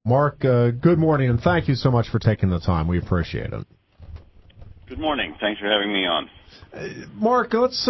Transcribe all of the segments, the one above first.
Mark, good morning, and thank you so much for taking the time. We appreciate it. Good morning. Thanks for having me on. Mark, let's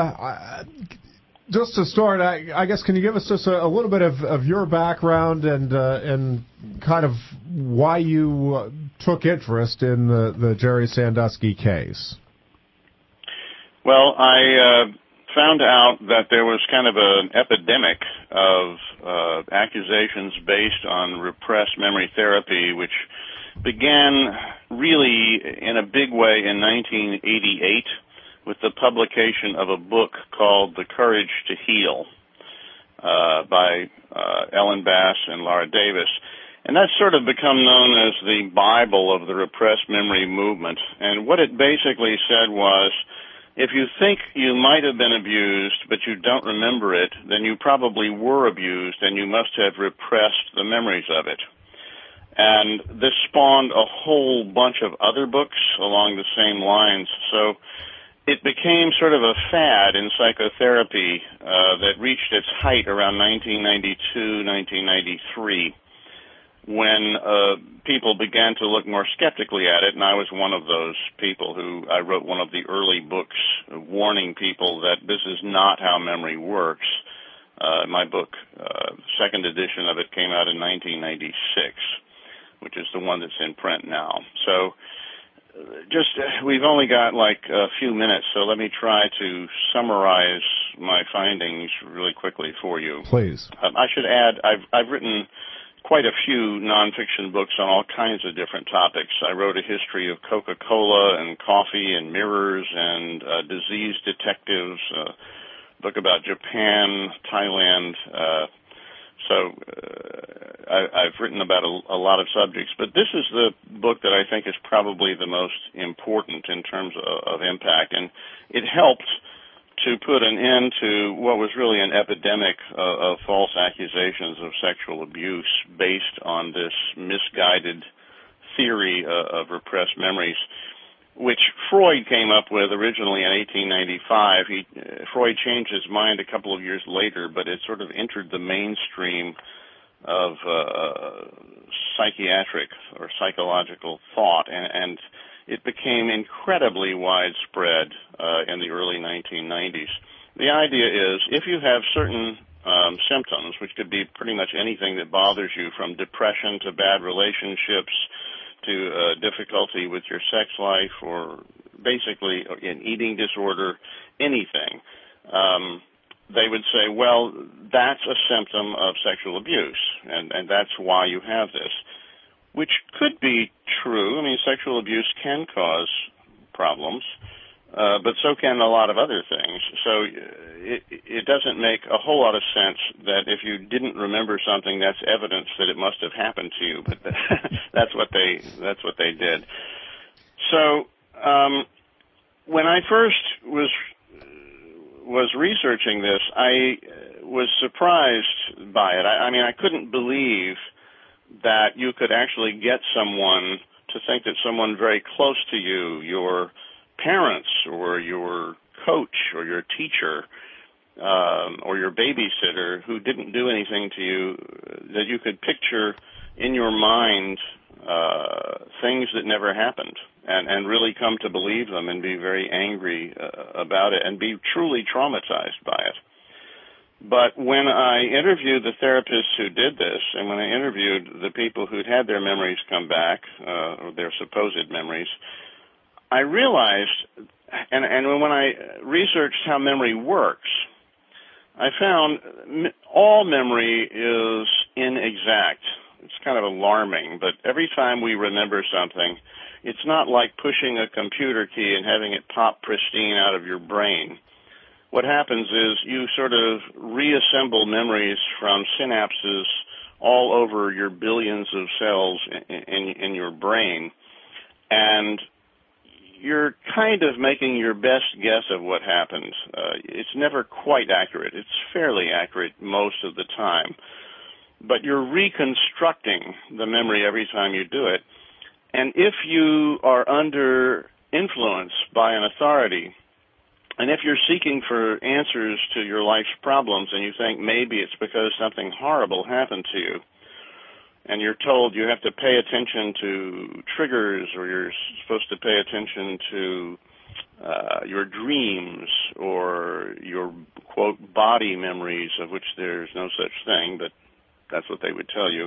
just to start, I guess, can you give us just a little bit of your background and kind of why you took interest in the Jerry Sandusky case? Well, I found out that there was kind of an epidemic of accusations based on repressed memory therapy, which began really in a big way in 1988 with the publication of a book called The Courage to Heal by Ellen Bass and Laura Davis. And that's sort of become known as the Bible of the repressed memory movement. And what it basically said was, if you think you might have been abused, but you don't remember it, then you probably were abused, and you must have repressed the memories of it. And this spawned a whole bunch of other books along the same lines. So it became sort of a fad in psychotherapy that reached its height around 1992, 1993, when people began to look more skeptically at it, and I was one of those people I wrote one of the early books warning people that this is not how memory works. My book, second edition of it, came out in 1996, which is the one that's in print now. So we've only got like a few minutes, so let me try to summarize my findings really quickly for you. Please. I should add, I've written quite a few nonfiction books on all kinds of different topics. I wrote a history of Coca-Cola and coffee and mirrors and disease detectives, a book about Japan, Thailand. I've written about a lot of subjects, but this is the book that I think is probably the most important in terms of impact, and it helped to put an end to what was really an epidemic of false accusations of sexual abuse based on this misguided theory of repressed memories, which Freud came up with originally in 1895. Freud changed his mind a couple of years later, but it sort of entered the mainstream of psychiatric or psychological thought, and it became incredibly widespread in the early 1990s. The idea is if you have certain symptoms, which could be pretty much anything that bothers you, from depression to bad relationships to difficulty with your sex life, or basically an eating disorder, anything, they would say, well, that's a symptom of sexual abuse, and that's why you have this, which could be true. I mean, sexual abuse can cause problems, but so can a lot of other things. So it doesn't make a whole lot of sense that if you didn't remember something, that's evidence that it must have happened to you. But that's what they did. So when I first was researching this, I was surprised by it. I mean, I couldn't believe that you could actually get someone to think that someone very close to you, your parents or your coach or your teacher or your babysitter who didn't do anything to you, that you could picture in your mind things that never happened and really come to believe them and be very angry about it and be truly traumatized by it. But when I interviewed the therapists who did this, and when I interviewed the people who'd had their memories come back, or their supposed memories, I realized, and when I researched how memory works, I found all memory is inexact. It's kind of alarming, but every time we remember something, it's not like pushing a computer key and having it pop pristine out of your brain. What happens is you sort of reassemble memories from synapses all over your billions of cells in your brain, and you're kind of making your best guess of what happened. It's never quite accurate. It's fairly accurate most of the time, but you're reconstructing the memory every time you do it. And if you are under influence by an authority, and if you're seeking for answers to your life's problems and you think maybe it's because something horrible happened to you, and you're told you have to pay attention to triggers, or you're supposed to pay attention to your dreams or your, quote, body memories, of which there's no such thing, but that's what they would tell you.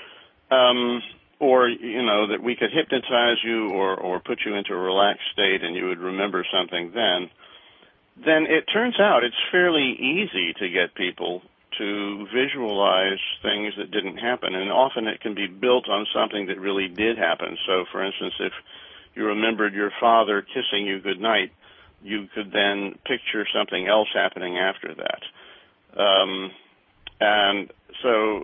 Or, that we could hypnotize you or put you into a relaxed state and you would remember something then it turns out it's fairly easy to get people to visualize things that didn't happen, and often it can be built on something that really did happen. So, for instance, if you remembered your father kissing you goodnight, you could then picture something else happening after that. And so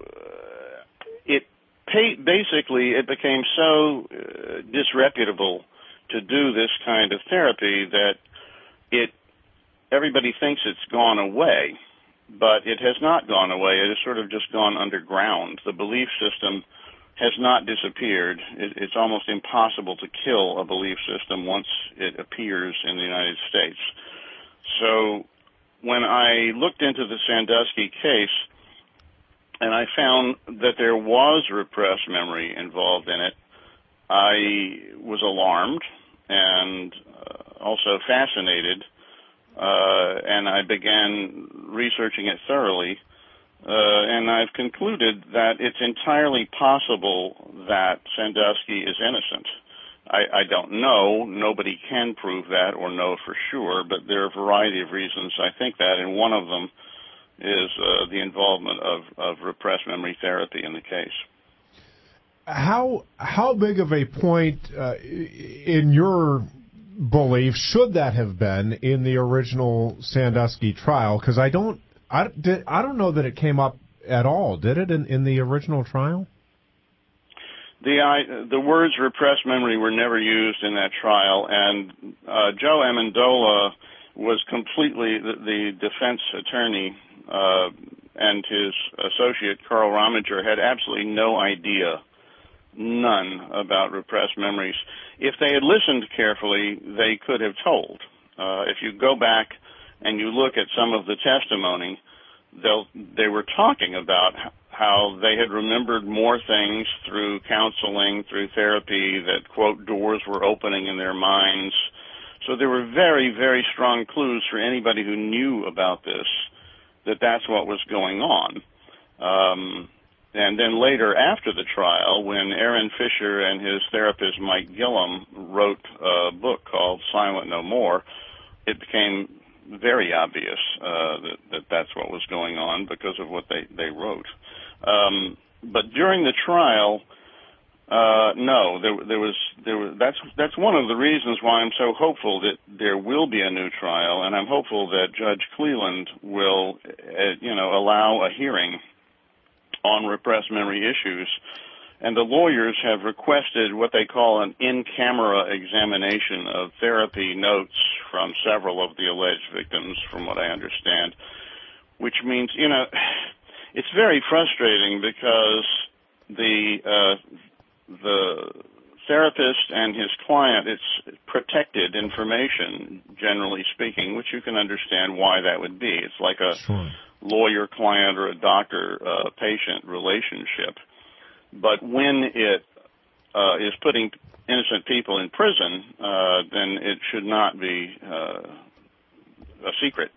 basically it became so disreputable to do this kind of therapy that everybody thinks it's gone away, but it has not gone away. It has sort of just gone underground. The belief system has not disappeared. It's almost impossible to kill a belief system once it appears in the United States. So when I looked into the Sandusky case, and I found that there was repressed memory involved in it, I was alarmed and also fascinated, and I began researching it thoroughly, and I've concluded that it's entirely possible that Sandusky is innocent. I don't know. Nobody can prove that or know for sure, but there are a variety of reasons I think that, and one of them is the involvement of repressed memory therapy in the case. How big of a point, in your belief, should that have been in the original Sandusky trial? Because I don't know that it came up at all. Did it in the original trial? The words repressed memory were never used in that trial, and Joe Amendola was completely the defense attorney, and his associate Carl Rominger had absolutely no idea, none, about repressed memories. If they had listened carefully, they could have told. If you go back and you look at some of the testimony, they were talking about how they had remembered more things through counseling, through therapy, that, quote, doors were opening in their minds. So there were very, very strong clues for anybody who knew about this that that's what was going on. And then later, after the trial, when Aaron Fisher and his therapist Mike Gillum wrote a book called Silent No More, it became very obvious that that's what was going on because of what they wrote. But during the trial, no, there was. That's one of the reasons why I'm so hopeful that there will be a new trial, and I'm hopeful that Judge Cleland will, allow a hearing on repressed memory issues. And the lawyers have requested what they call an in-camera examination of therapy notes from several of the alleged victims, from what I understand, which means, it's very frustrating because the therapist and his client, it's protected information, generally speaking, which you can understand why that would be. It's like a lawyer-client or a doctor-patient relationship. But when it is putting innocent people in prison, then it should not be a secret.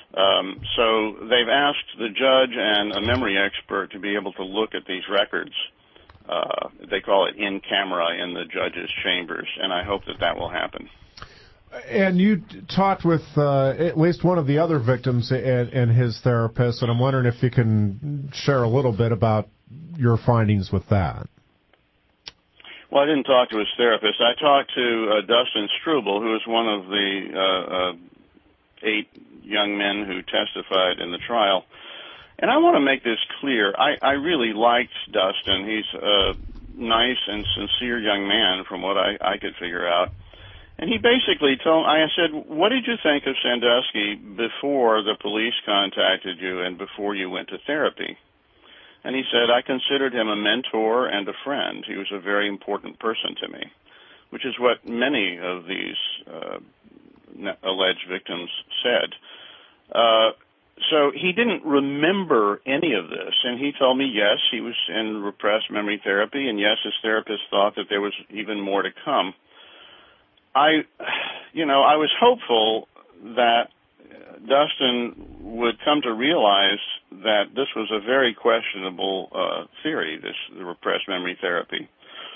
So they've asked the judge and a memory expert to be able to look at these records. They call it in camera in the judge's chambers, and I hope that will happen. And you talked with at least one of the other victims and his therapist, and I'm wondering if you can share a little bit about your findings with that. Well, I didn't talk to his therapist. I talked to Dustin Struble, who is one of the 8 young men who testified in the trial. And I want to make this clear. I really liked Dustin. He's a nice and sincere young man from what I could figure out. And he basically I said, what did you think of Sandusky before the police contacted you and before you went to therapy? And he said, I considered him a mentor and a friend. He was a very important person to me, which is what many of these alleged victims said. So he didn't remember any of this, and he told me, yes, he was in repressed memory therapy, and yes, his therapist thought that there was even more to come. I was hopeful that Dustin would come to realize that this was a very questionable theory, the repressed memory therapy.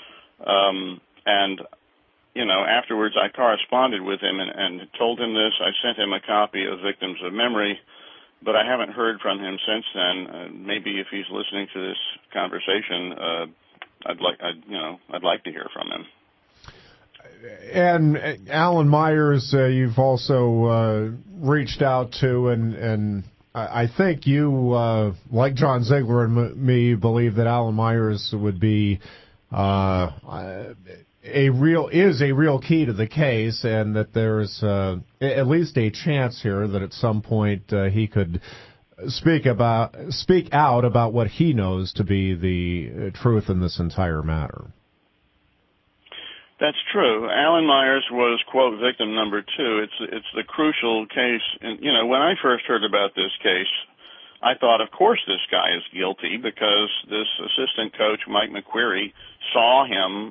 And afterwards I corresponded with him and told him this. I sent him a copy of Victims of Memory, but I haven't heard from him since then. Maybe if he's listening to this conversation, I'd like to hear from him. And Alan Myers, you've also reached out to, and I think you, like John Ziegler and me, believe that Alan Myers would be a real key to the case, and that there's at least a chance here that at some point he could speak out about what he knows to be the truth in this entire matter. That's true. Alan Myers was, quote, victim number 2. It's the crucial case. And, when I first heard about this case, I thought, of course, this guy is guilty because this assistant coach, Mike McQuarrie, saw him,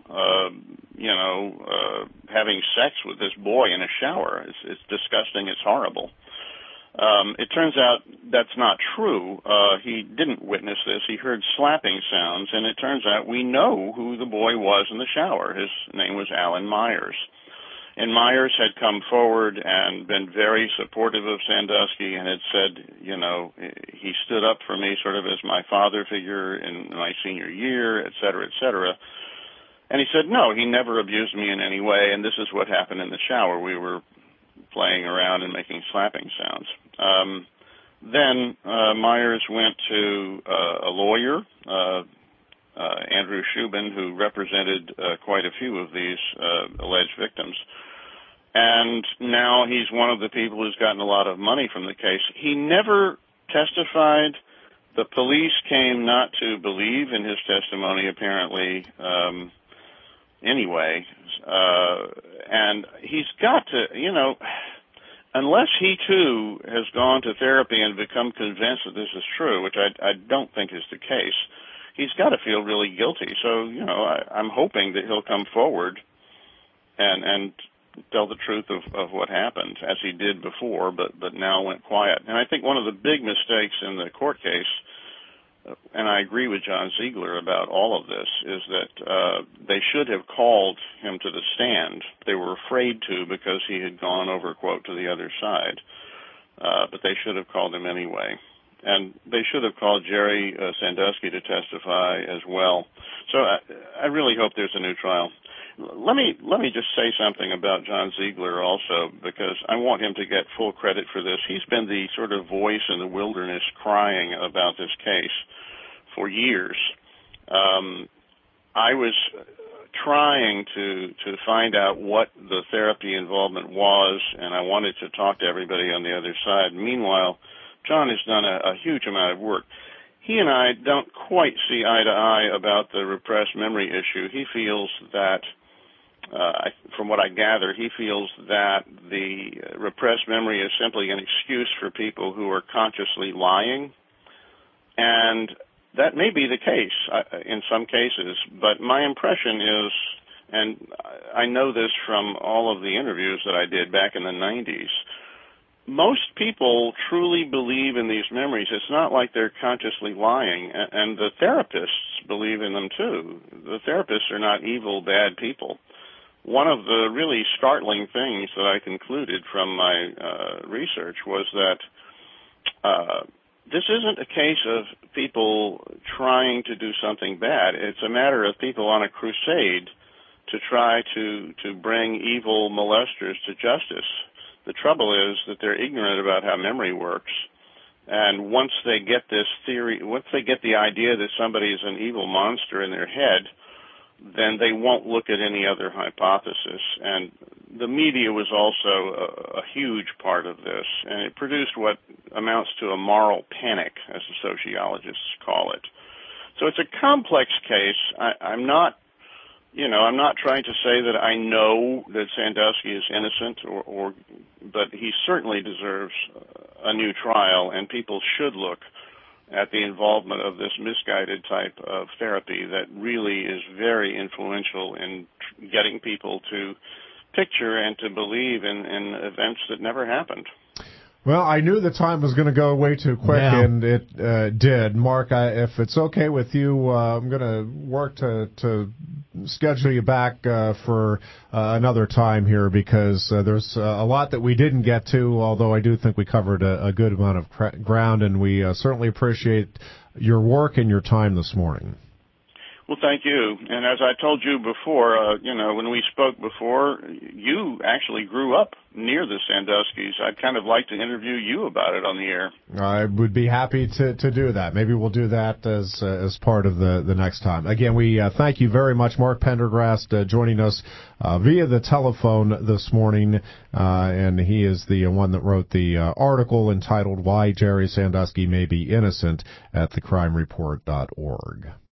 having sex with this boy in a shower. It's disgusting. It's horrible. It turns out that's not true. He didn't witness this. He heard slapping sounds, and it turns out we know who the boy was in the shower. His name was Alan Myers. And Myers had come forward and been very supportive of Sandusky and had said, he stood up for me sort of as my father figure in my senior year, et cetera, et cetera. And he said, no, he never abused me in any way, and this is what happened in the shower. We were playing around and making slapping sounds. Then Myers went to a lawyer, Andrew Shubin, who represented quite a few of these alleged victims. And now he's one of the people who's gotten a lot of money from the case. He never testified. The police came not to believe in his testimony, apparently, anyway. And he's got to, unless he, too, has gone to therapy and become convinced that this is true, which I don't think is the case, he's got to feel really guilty. So, I'm hoping that he'll come forward and tell the truth of what happened, as he did before, but now went quiet. And I think one of the big mistakes in the court case, and I agree with John Ziegler about all of this, is that they should have called him to the stand. They were afraid to because he had gone over, quote, to the other side. But they should have called him anyway. And they should have called Jerry Sandusky to testify as well. So I really hope there's a new trial. Let me just say something about John Ziegler also, because I want him to get full credit for this. He's been the sort of voice in the wilderness crying about this case for years. I was trying to find out what the therapy involvement was, and I wanted to talk to everybody on the other side. Meanwhile, John has done a huge amount of work. He and I don't quite see eye to eye about the repressed memory issue. He feels that, from what I gather, he feels that the repressed memory is simply an excuse for people who are consciously lying. And that may be the case in some cases, but my impression is, and I know this from all of the interviews that I did back in the 90s, most people truly believe in these memories. It's not like they're consciously lying, and the therapists believe in them too. The therapists are not evil, bad people. One of the really startling things that I concluded from my research was that this isn't a case of people trying to do something bad. It's a matter of people on a crusade to try to bring evil molesters to justice. The trouble is that they're ignorant about how memory works. And once they get this theory, once they get the idea that somebody is an evil monster in their head, then they won't look at any other hypothesis. And the media was also a huge part of this, and it produced what amounts to a moral panic, as the sociologists call it. So it's a complex case. I'm not I'm not trying to say that I know that Sandusky is innocent, but he certainly deserves a new trial, and people should look at the involvement of this misguided type of therapy that really is very influential in getting people to picture and to believe in events that never happened. Well, I knew the time was going to go way too quick, and it did. Mark, if it's okay with you, I'm going to work to schedule you back for another time here, because there's a lot that we didn't get to, although I do think we covered a good amount of ground, and we certainly appreciate your work and your time this morning. Well, thank you. And as I told you before, when we spoke before, you actually grew up near the Sanduskys. I'd kind of like to interview you about it on the air. I would be happy to do that. Maybe we'll do that as part of the next time. Again, we thank you very much, Mark Pendergrast, joining us via the telephone this morning, and he is the one that wrote the article entitled "Why Jerry Sandusky May Be Innocent" at thecrimereport.org.